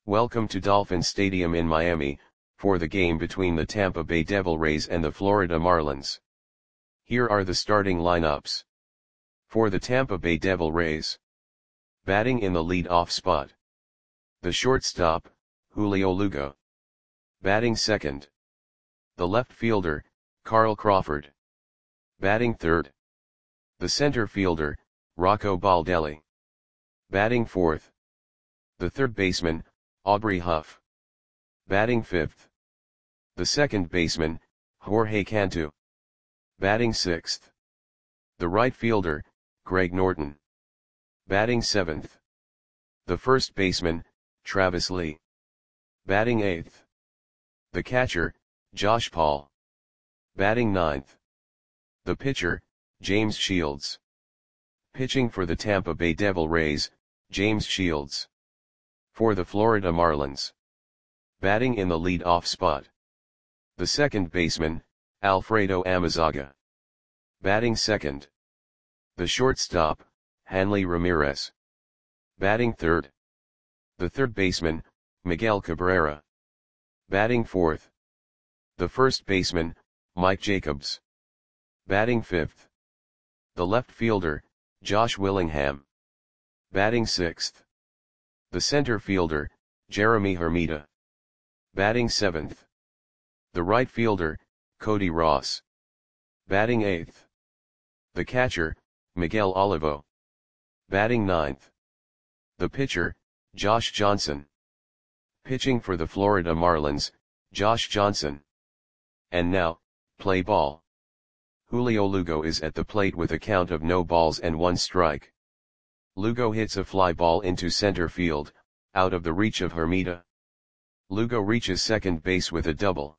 Welcome to Dolphin Stadium in Miami, for the game between the Tampa Bay Devil Rays and the Florida Marlins. Here are the starting lineups. For the Tampa Bay Devil Rays. Batting in the lead-off spot. The shortstop, Julio Lugo. Batting second. The left fielder, Carl Crawford. Batting third. The center fielder, Rocco Baldelli. Batting fourth. The third baseman, Aubrey Huff. Batting fifth. The second baseman, Jorge Cantu. Batting sixth. The right fielder, Greg Norton. Batting seventh. The first baseman, Travis Lee. Batting eighth. The catcher, Josh Paul. Batting ninth. The pitcher, James Shields. Pitching for the Tampa Bay Devil Rays, James Shields. For the Florida Marlins. Batting in the lead-off spot. The second baseman, Alfredo Amezaga. Batting second. The shortstop, Hanley Ramirez. Batting third. The third baseman, Miguel Cabrera. Batting fourth. The first baseman, Mike Jacobs. Batting fifth. The left fielder, Josh Willingham. Batting sixth. The center fielder, Jeremy Hermida. Batting seventh. The right fielder, Cody Ross. Batting eighth. The catcher, Miguel Olivo. Batting ninth. The pitcher, Josh Johnson. Pitching for the Florida Marlins, Josh Johnson. And now, play ball. Julio Lugo is at the plate with a count of no balls and 1 strike. Lugo hits a fly ball into center field, out of the reach of Hermida. Lugo reaches second base with a double.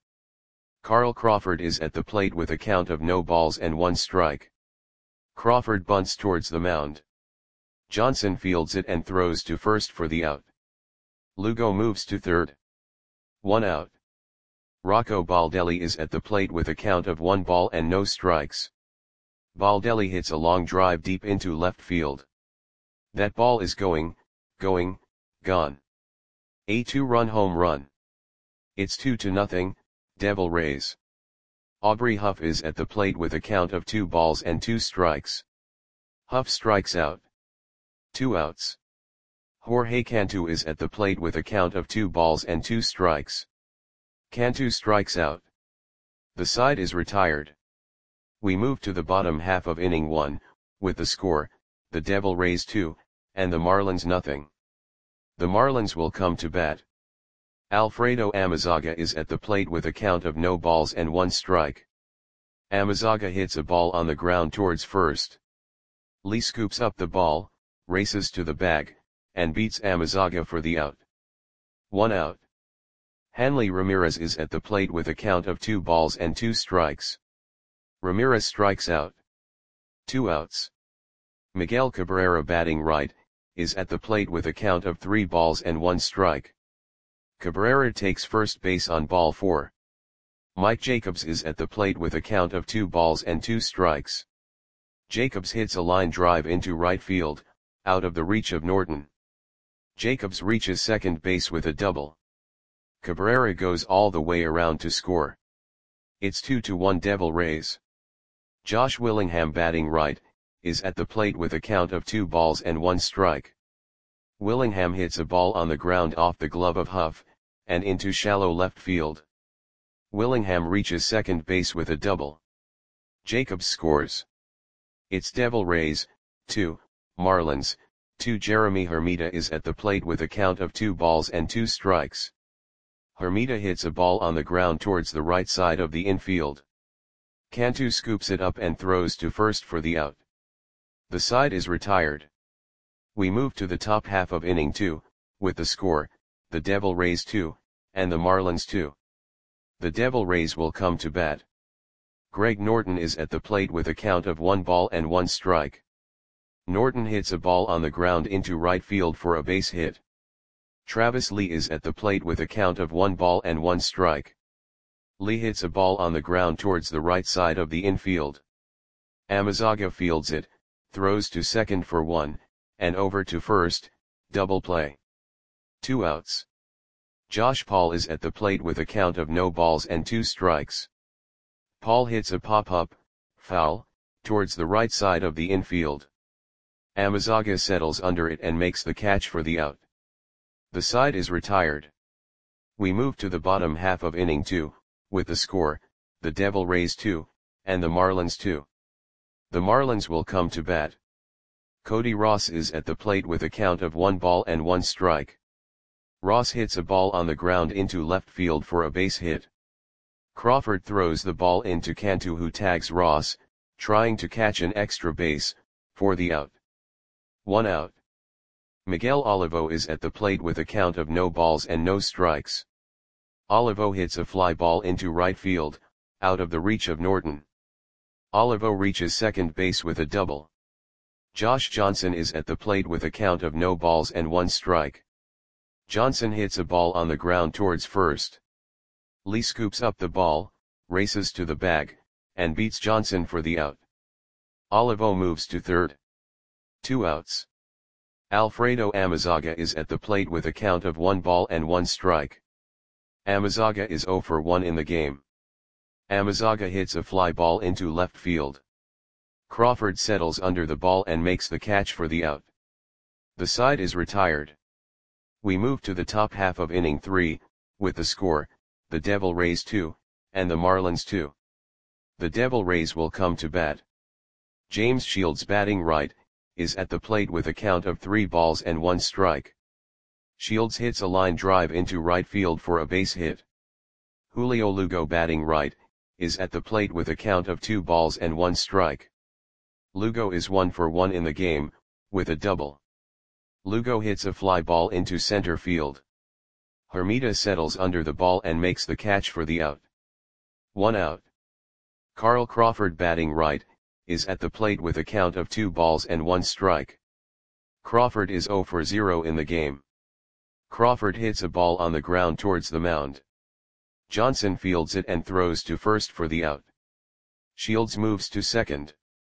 Carl Crawford is at the plate with a count of no balls and 1 strike. Crawford bunts towards the mound. Johnson fields it and throws to first for the out. Lugo moves to third. 1 out. Rocco Baldelli is at the plate with a count of 1 ball and no strikes. Baldelli hits a long drive deep into left field. That ball is gone. A 2-run home run. It's 2-0, Devil Rays. Aubrey Huff is at the plate with a count of 2 balls and 2 strikes. Huff strikes out. 2 outs. Jorge Cantu is at the plate with a count of 2 balls and 2 strikes. Cantu strikes out. The side is retired. We move to the bottom half of inning 1, with the score, the Devil Rays 2, and the Marlins nothing. The Marlins will come to bat. Alfredo Amezaga is at the plate with a count of no balls and 1 strike. Amezaga hits a ball on the ground towards first. Lee scoops up the ball, races to the bag, and beats Amezaga for the out. 1 out. Hanley Ramirez is at the plate with a count of 2 balls and 2 strikes. Ramirez strikes out. 2 outs. Miguel Cabrera, batting right, is at the plate with a count of 3 balls and 1 strike. Cabrera takes first base on ball 4. Mike Jacobs is at the plate with a count of 2 balls and 2 strikes. Jacobs hits a line drive into right field, out of the reach of Norton. Jacobs reaches second base with a double. Cabrera goes all the way around to score. It's 2-1 Devil Rays. Josh Willingham, batting right, is at the plate with a count of 2 balls and 1 strike. Willingham hits a ball on the ground off the glove of Huff, and into shallow left field. Willingham reaches second base with a double. Jacobs scores. It's Devil Rays, 2, Marlins, 2. Jeremy Hermida is at the plate with a count of 2 balls and 2 strikes. Hermida hits a ball on the ground towards the right side of the infield. Cantu scoops it up and throws to first for the out. The side is retired. We move to the top half of inning 2, with the score, the Devil Rays 2, and the Marlins 2. The Devil Rays will come to bat. Greg Norton is at the plate with a count of 1 ball and 1 strike. Norton hits a ball on the ground into right field for a base hit. Travis Lee is at the plate with a count of 1 ball and 1 strike. Lee hits a ball on the ground towards the right side of the infield. Amezaga fields it, throws to second for 1, and over to first, double play. 2 outs. Josh Paul is at the plate with a count of no balls and 2 strikes. Paul hits a pop-up, foul, towards the right side of the infield. Amezaga settles under it and makes the catch for the out. The side is retired. We move to the bottom half of inning 2, with the score, the Devil Rays 2, and the Marlins 2. The Marlins will come to bat. Cody Ross is at the plate with a count of 1 ball and 1 strike. Ross hits a ball on the ground into left field for a base hit. Crawford throws the ball into Cantu, who tags Ross, trying to catch an extra base, for the out. 1 out. Miguel Olivo is at the plate with a count of no balls and no strikes. Olivo hits a fly ball into right field, out of the reach of Norton. Olivo reaches second base with a double. Josh Johnson is at the plate with a count of no balls and 1 strike. Johnson hits a ball on the ground towards first. Lee scoops up the ball, races to the bag, and beats Johnson for the out. Olivo moves to third. 2 outs. Alfredo Amezaga is at the plate with a count of 1 ball and 1 strike. Amezaga is 0 for 1 in the game. Amezaga hits a fly ball into left field. Crawford settles under the ball and makes the catch for the out. The side is retired. We move to the top half of inning 3, with the score, the Devil Rays 2, and the Marlins 2. The Devil Rays will come to bat. James Shields, batting right, is at the plate with a count of 3 balls and 1 strike. Shields hits a line drive into right field for a base hit. Julio Lugo, batting right, is at the plate with a count of 2 balls and 1 strike. Lugo is 1 for 1 in the game, with a double. Lugo hits a fly ball into center field. Hermida settles under the ball and makes the catch for the out. 1 out. Carl Crawford, batting right, is at the plate with a count of 2 balls and 1 strike. Crawford is 0 for 0 in the game. Crawford hits a ball on the ground towards the mound. Johnson fields it and throws to first for the out. Shields moves to second.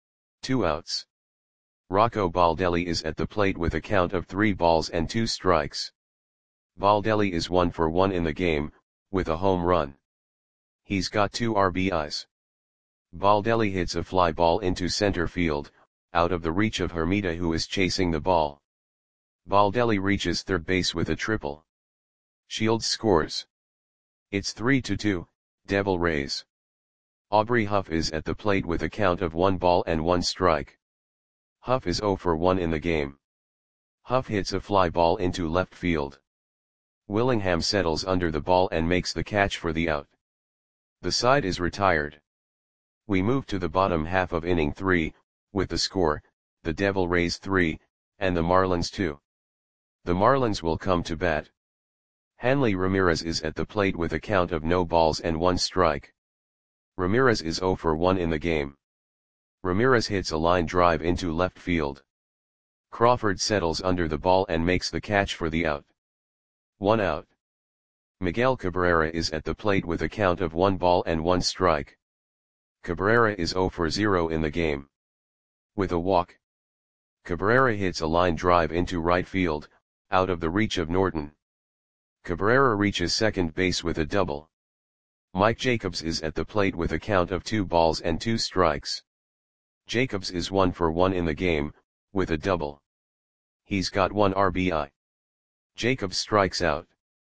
2 outs. Rocco Baldelli is at the plate with a count of 3 balls and 2 strikes. Baldelli is 1 for 1 in the game, with a home run. He's got 2 RBIs. Baldelli hits a fly ball into center field, out of the reach of Hermida, who is chasing the ball. Baldelli reaches third base with a triple. Shields scores. It's 3-2, Devil Rays. Aubrey Huff is at the plate with a count of 1 ball and 1 strike. Huff is 0 for 1 in the game. Huff hits a fly ball into left field. Willingham settles under the ball and makes the catch for the out. The side is retired. We move to the bottom half of inning 3, with the score, the Devil Rays 3, and the Marlins 2. The Marlins will come to bat. Hanley Ramirez is at the plate with a count of no balls and 1 strike. Ramirez is 0 for 1 in the game. Ramirez hits a line drive into left field. Crawford settles under the ball and makes the catch for the out. 1 out. Miguel Cabrera is at the plate with a count of 1 ball and 1 strike. Cabrera is 0 for 0 in the game. With a walk. Cabrera hits a line drive into right field, out of the reach of Norton. Cabrera reaches second base with a double. Mike Jacobs is at the plate with a count of 2 balls and 2 strikes. Jacobs is 1 for 1 in the game, with a double. He's got 1 RBI. Jacobs strikes out.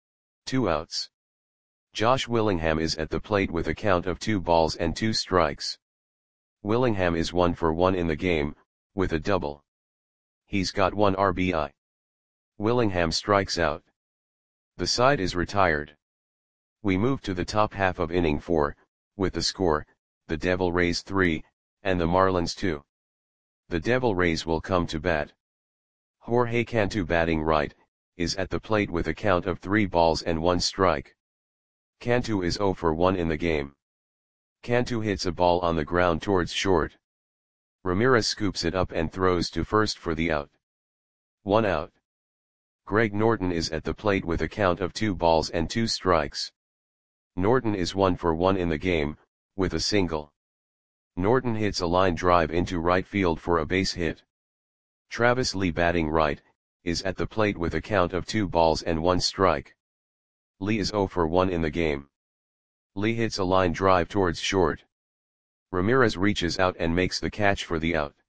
2 outs. Josh Willingham is at the plate with a count of 2 balls and 2 strikes. Willingham is 1 for 1 in the game, with a double. He's got 1 RBI. Willingham strikes out. The side is retired. We move to the top half of inning 4, with the score, the Devil Rays 3, and the Marlins 2. The Devil Rays will come to bat. Jorge Cantu, batting right, is at the plate with a count of 3 balls and 1 strike. Cantu is 0 for 1 in the game. Cantu hits a ball on the ground towards short. Ramirez scoops it up and throws to first for the out. 1 out. Greg Norton is at the plate with a count of 2 balls and 2 strikes. Norton is 1 for 1 in the game, with a single. Norton hits a line drive into right field for a base hit. Travis Lee, batting right, is at the plate with a count of 2 balls and 1 strike. Lee is 0 for 1 in the game. Lee hits a line drive towards short. Ramirez reaches out and makes the catch for the out.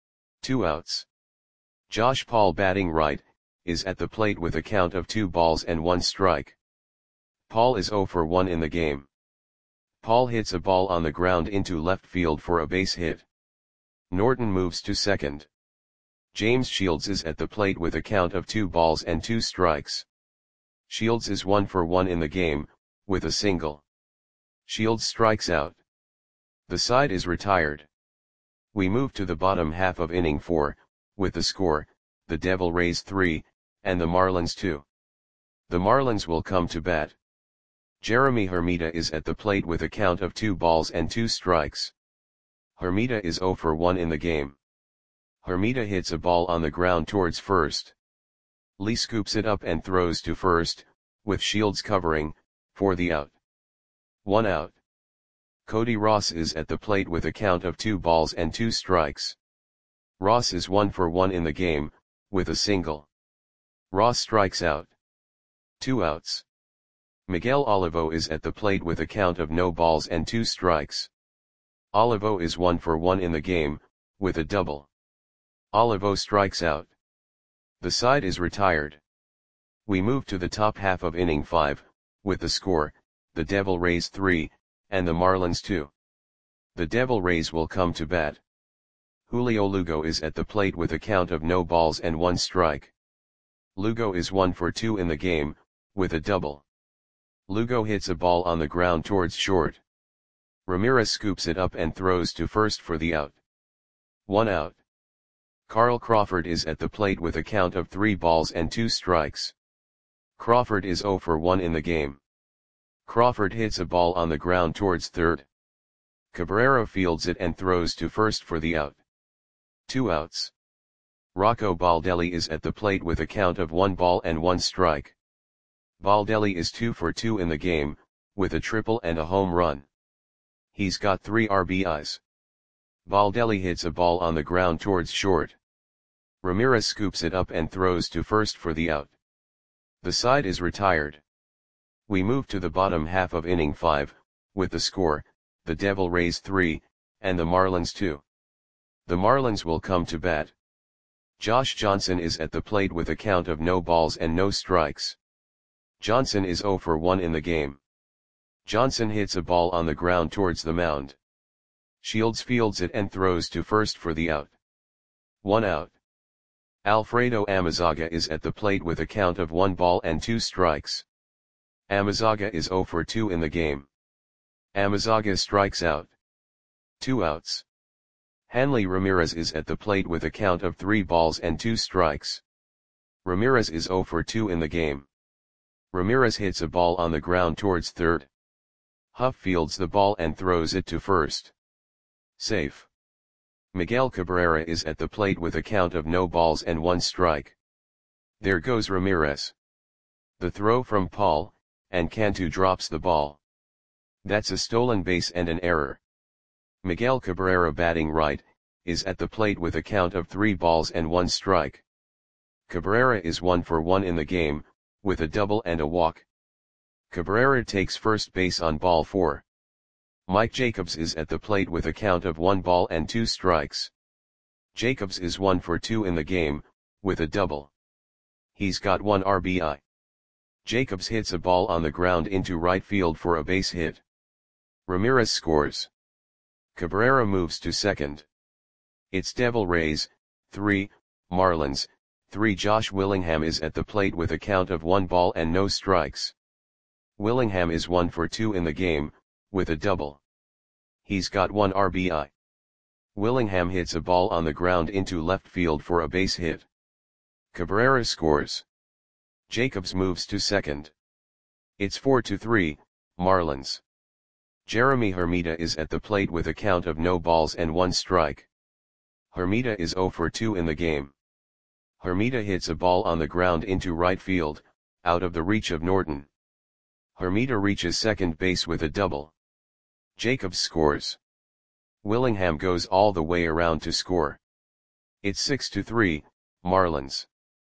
2 outs. Josh Paul, batting right, is at the plate with a count of 2 balls and 1 strike. Paul is 0 for 1 in the game. Paul hits a ball on the ground into left field for a base hit. Norton moves to second. James Shields is at the plate with a count of 2 balls and 2 strikes. Shields is 1 for 1 in the game, with a single. Shields strikes out. The side is retired. We move to the bottom half of inning 4, with the score, the Devil Rays 3, and the Marlins 2. The Marlins will come to bat. Jeremy Hermida is at the plate with a count of 2 balls and 2 strikes. Hermida is 0 for 1 in the game. Hermida hits a ball on the ground towards first. Lee scoops it up and throws to first, with Shields covering, for the out. 1 out. Cody Ross is at the plate with a count of 2 balls and 2 strikes. Ross is 1 for 1 in the game, with a single. Ross strikes out. 2 outs. Miguel Olivo is at the plate with a count of no balls and 2 strikes. Olivo is 1 for 1 in the game, with a double. Olivo strikes out. The side is retired. We move to the top half of inning 5, with the score, the Devil Rays 3, and the Marlins 2. The Devil Rays will come to bat. Julio Lugo is at the plate with a count of no balls and 1 strike. Lugo is 1 for 2 in the game, with a double. Lugo hits a ball on the ground towards short. Ramirez scoops it up and throws to first for the out. 1 out. Carl Crawford is at the plate with a count of 3 balls and 2 strikes. Crawford is 0 for 1 in the game. Crawford hits a ball on the ground towards third. Cabrera fields it and throws to first for the out. 2 outs. Rocco Baldelli is at the plate with a count of 1 ball and 1 strike. Baldelli is 2 for 2 in the game, with a triple and a home run. He's got 3 RBIs. Baldelli hits a ball on the ground towards short. Ramirez scoops it up and throws to first for the out. The side is retired. We move to the bottom half of inning 5, with the score, the Devil Rays 3, and the Marlins 2. The Marlins will come to bat. Josh Johnson is at the plate with a count of no balls and no strikes. Johnson is 0 for 1 in the game. Johnson hits a ball on the ground towards the mound. Shields fields it and throws to first for the out. 1 out. Alfredo Amezaga is at the plate with a count of 1 ball and 2 strikes. Amezaga is 0 for 2 in the game. Amezaga strikes out. 2 outs. Hanley Ramirez is at the plate with a count of 3 balls and 2 strikes. Ramirez is 0 for 2 in the game. Ramirez hits a ball on the ground towards third. Huff fields the ball and throws it to first. Safe. Miguel Cabrera is at the plate with a count of no balls and 1 strike. There goes Ramirez. The throw from Paul, and Cantu drops the ball. That's a stolen base and an error. Miguel Cabrera, batting right, is at the plate with a count of 3 balls and 1 strike. Cabrera is 1 for 1 in the game, with a double and a walk. Cabrera takes first base on ball 4. Mike Jacobs is at the plate with a count of 1 ball and 2 strikes. Jacobs is 1 for 2 in the game, with a double. He's got 1 RBI. Jacobs hits a ball on the ground into right field for a base hit. Ramirez scores. Cabrera moves to second. It's Devil Rays 3, Marlins 3. Josh Willingham is at the plate with a count of 1 ball and no strikes. Willingham is 1 for 2 in the game, with a double. He's got 1 RBI. Willingham hits a ball on the ground into left field for a base hit. Cabrera scores. Jacobs moves to second. It's 4-3, Marlins. Jeremy Hermida is at the plate with a count of no balls and 1 strike. Hermida is 0 for 2 in the game. Hermida hits a ball on the ground into right field, out of the reach of Norton. Hermida reaches second base with a double. Jacobs scores. Willingham goes all the way around to score. It's 6-3, Marlins.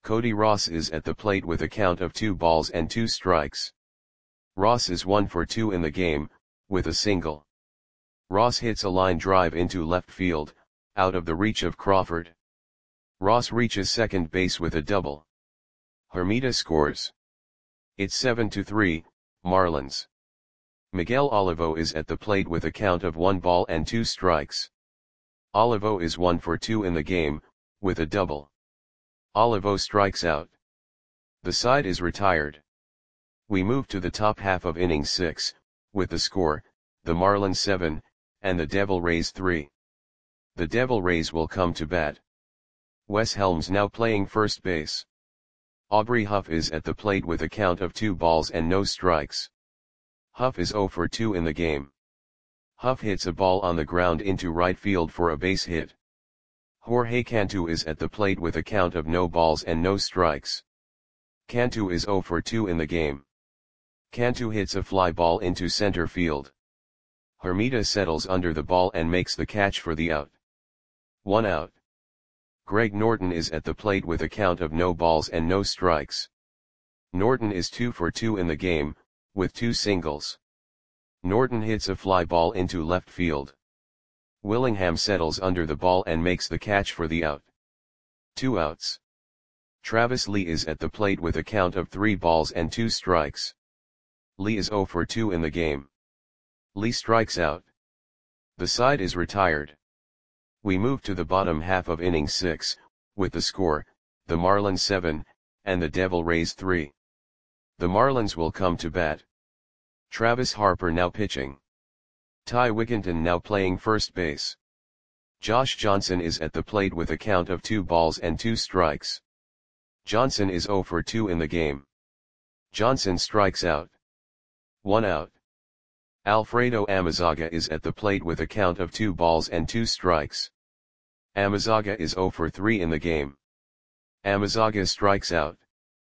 Cody Ross is at the plate with a count of 2 balls and 2 strikes. Ross is 1 for 2 in the game, with a single. Ross hits a line drive into left field, out of the reach of Crawford. Ross reaches second base with a double. Hermida scores. It's 7-3, Marlins. Miguel Olivo is at the plate with a count of 1 ball and 2 strikes. Olivo is 1 for 2 in the game, with a double. Olivo strikes out. The side is retired. We move to the top half of inning 6, with the score, the Marlins 7, and the Devil Rays 3. The Devil Rays will come to bat. Wes Helms now playing first base. Aubrey Huff is at the plate with a count of 2 balls and no strikes. Huff is 0 for 2 in the game. Huff hits a ball on the ground into right field for a base hit. Jorge Cantu is at the plate with a count of no balls and no strikes. Cantu is 0 for 2 in the game. Cantu hits a fly ball into center field. Hermida settles under the ball and makes the catch for the out. 1 out. Greg Norton is at the plate with a count of no balls and no strikes. Norton is 2 for 2 in the game, with 2 singles. Norton hits a fly ball into left field. Willingham settles under the ball and makes the catch for the out. 2 outs. Travis Lee is at the plate with a count of 3 balls and 2 strikes. Lee is 0 for 2 in the game. Lee strikes out. The side is retired. We move to the bottom half of inning 6, with the score, the Marlins 7, and the Devil Rays 3. The Marlins will come to bat. Travis Harper now pitching. Ty Wigginton now playing first base. Josh Johnson is at the plate with a count of 2 balls and 2 strikes. Johnson is 0 for 2 in the game. Johnson strikes out. 1 out. Alfredo Amezaga is at the plate with a count of 2 balls and 2 strikes. Amezaga is 0 for 3 in the game. Amezaga strikes out.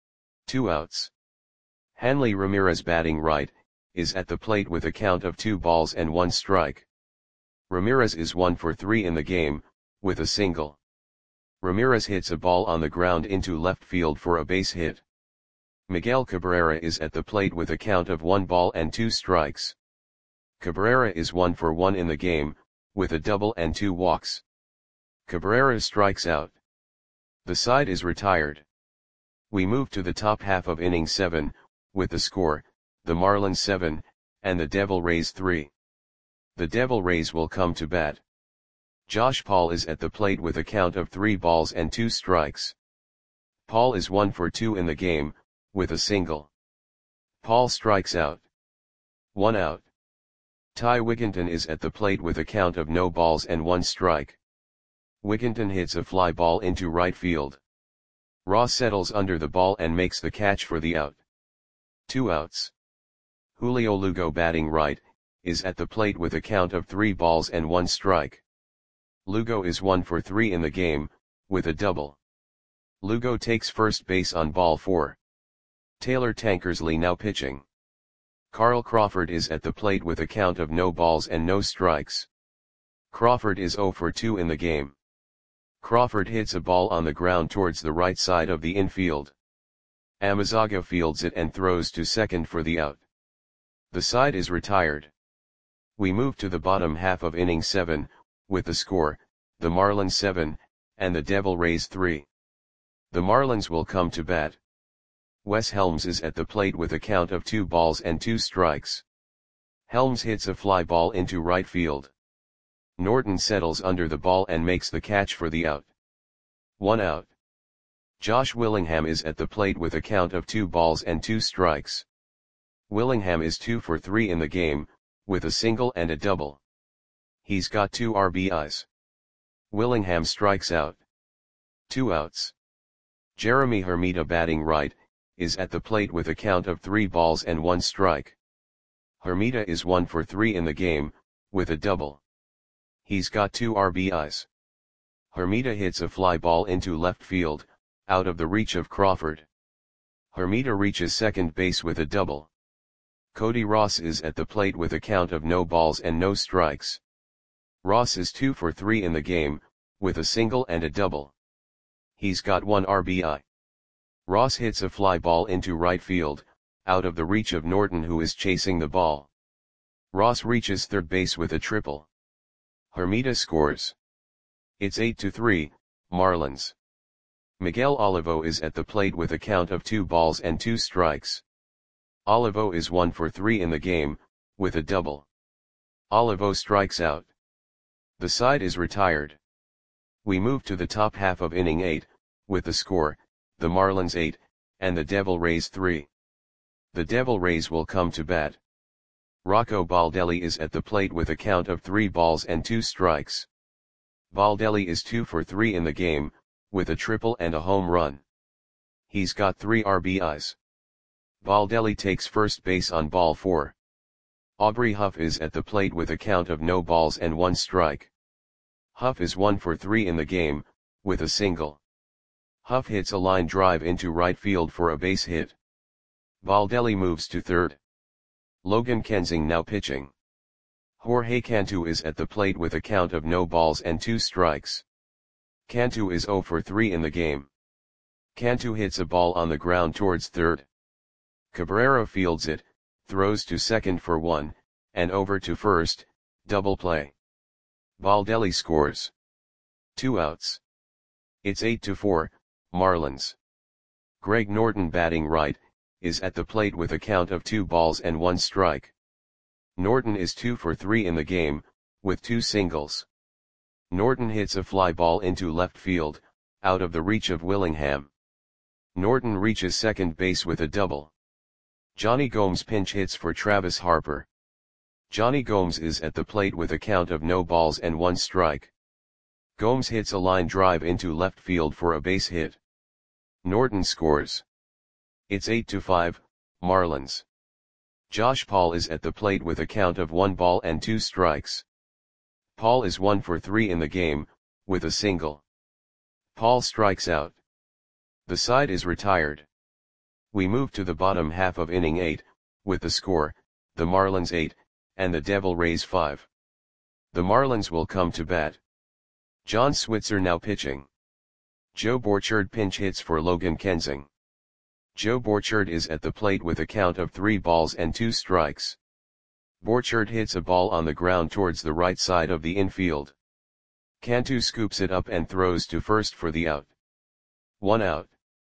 2 outs. Hanley Ramirez batting right, is at the plate with a count of 2 balls and 1 strike. Ramirez is 1 for 3 in the game, with a single. Ramirez hits a ball on the ground into left field for a base hit. Miguel Cabrera is at the plate with a count of 1 ball and 2 strikes. Cabrera is 1 for 1 in the game, with a double and 2 walks. Cabrera strikes out. The side is retired. We move to the top half of inning 7, with the score, the Marlins 7, and the Devil Rays 3. The Devil Rays will come to bat. Josh Paul is at the plate with a count of 3 balls and 2 strikes. Paul is 1 for 2 in the game, with a single. Paul strikes out. 1 out. Ty Wigginton is at the plate with a count of no balls and 1 strike. Wigginton hits a fly ball into right field. Ross settles under the ball and makes the catch for the out. 2 outs. Julio Lugo batting right, is at the plate with a count of 3 balls and 1 strike. Lugo is 1 for 3 in the game, with a double. Lugo takes first base on ball 4. Taylor Tankersley now pitching. Carl Crawford is at the plate with a count of no balls and no strikes. Crawford is 0 for 2 in the game. Crawford hits a ball on the ground towards the right side of the infield. Amezaga fields it and throws to second for the out. The side is retired. We move to the bottom half of inning 7, with the score, the Marlins 7, and the Devil Rays 3. The Marlins will come to bat. Wes Helms is at the plate with a count of 2 balls and 2 strikes. Helms hits a fly ball into right field. Norton settles under the ball and makes the catch for the out. 1 out. Josh Willingham is at the plate with a count of 2 balls and 2 strikes. Willingham is 2 for 3 in the game, with a single and a double. He's got 2 RBIs. Willingham strikes out. 2 outs. Jeremy Hermida batting right, is at the plate with a count of 3 balls and 1 strike. Hermida is 1 for 3 in the game, with a double. He's got 2 RBIs. Hermida hits a fly ball into left field, out of the reach of Crawford. Hermida reaches second base with a double. Cody Ross is at the plate with a count of no balls and no strikes. Ross is 2 for 3 in the game, with a single and a double. He's got 1 RBI. Ross hits a fly ball into right field, out of the reach of Norton who is chasing the ball. Ross reaches third base with a triple. Hermida scores. It's 8-3, Marlins. Miguel Olivo is at the plate with a count of 2 balls and 2 strikes. Olivo is 1 for 3 in the game, with a double. Olivo strikes out. The side is retired. We move to the top half of inning 8, with the score, the Marlins 8, and the Devil Rays 3. The Devil Rays will come to bat. Rocco Baldelli is at the plate with a count of 3 balls and 2 strikes. Baldelli is 2 for 3 in the game, with a triple and a home run. He's got 3 RBIs. Baldelli takes first base on ball 4. Aubrey Huff is at the plate with a count of no balls and 1 strike. Huff is 1 for 3 in the game, with a single. Huff hits a line drive into right field for a base hit. Baldelli moves to third. Logan Kensing now pitching. Jorge Cantu is at the plate with a count of no balls and 2 strikes. Cantu is 0 for 3 in the game. Cantu hits a ball on the ground towards third. Cabrera fields it, throws to second for 1, and over to first, double play. Baldelli scores. 2 outs. It's 8-4, Marlins. Greg Norton batting right, is at the plate with a count of 2 balls and 1 strike. Norton is 2 for 3 in the game, with 2 singles. Norton hits a fly ball into left field, out of the reach of Willingham. Norton reaches second base with a double. Johnny Gomes pinch hits for Travis Harper. Johnny Gomes is at the plate with a count of no balls and 1 strike. Gomes hits a line drive into left field for a base hit. Norton scores. It's 8-5, Marlins. Josh Paul is at the plate with a count of 1 ball and 2 strikes. Paul is 1 for 3 in the game, with a single. Paul strikes out. The side is retired. We move to the bottom half of inning 8, with the score, the Marlins 8, and the Devil Rays 5. The Marlins will come to bat. John Switzer now pitching. Joe Borchard pinch hits for Logan Kensing. Joe Borchard is at the plate with a count of 3 balls and 2 strikes. Borchard hits a ball on the ground towards the right side of the infield. Cantu scoops it up and throws to first for the out. 1 out.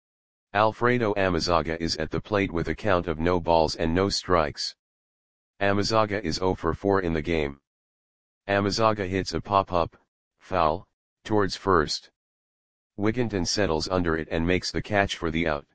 Alfredo Amezaga is at the plate with a count of no balls and no strikes. Amezaga is 0 for 4 in the game. Amezaga hits a pop-up, foul, towards first. Wigginton settles under it and makes the catch for the out.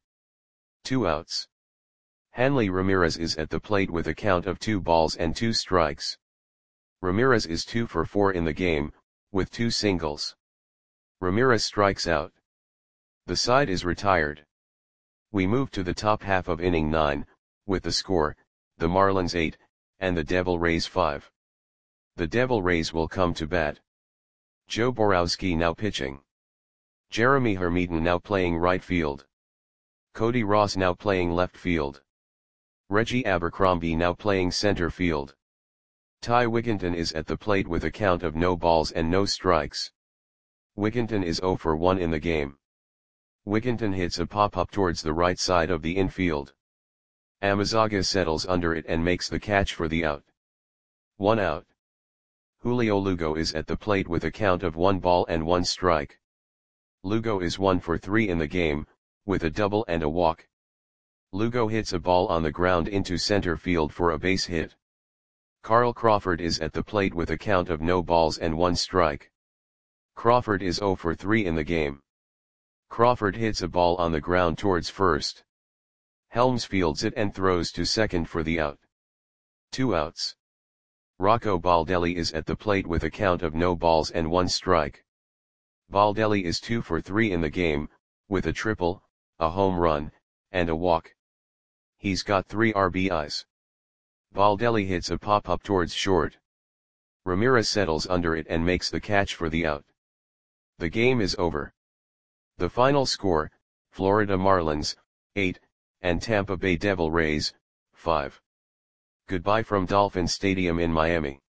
2 outs. Hanley Ramirez is at the plate with a count of 2 balls and 2 strikes. Ramirez is 2 for 4 in the game, with 2 singles. Ramirez strikes out. The side is retired. We move to the top half of inning 9, with the score, the Marlins 8, and the Devil Rays 5. The Devil Rays will come to bat. Joe Borowski now pitching. Jeremy Hermiton now playing right field. Cody Ross now playing left field. Reggie Abercrombie now playing center field. Ty Wigginton is at the plate with a count of no balls and no strikes. Wigginton is 0 for 1 in the game. Wigginton hits a pop-up towards the right side of the infield. Amezaga settles under it and makes the catch for the out. 1 out. Julio Lugo is at the plate with a count of 1 ball and 1 strike. Lugo is 1 for 3 in the game, with a double and a walk. Lugo hits a ball on the ground into center field for a base hit. Carl Crawford is at the plate with a count of no balls and 1 strike. Crawford is 0 for 3 in the game. Crawford hits a ball on the ground towards first. Helms fields it and throws to second for the out. 2 outs. Rocco Baldelli is at the plate with a count of no balls and 1 strike. Baldelli is 2 for 3 in the game, with a triple, a home run, and a walk. He's got 3 RBIs. Baldelli hits a pop-up towards short. Ramirez settles under it and makes the catch for the out. The game is over. The final score, Florida Marlins, 8, and Tampa Bay Devil Rays, 5. Goodbye from Dolphin Stadium in Miami.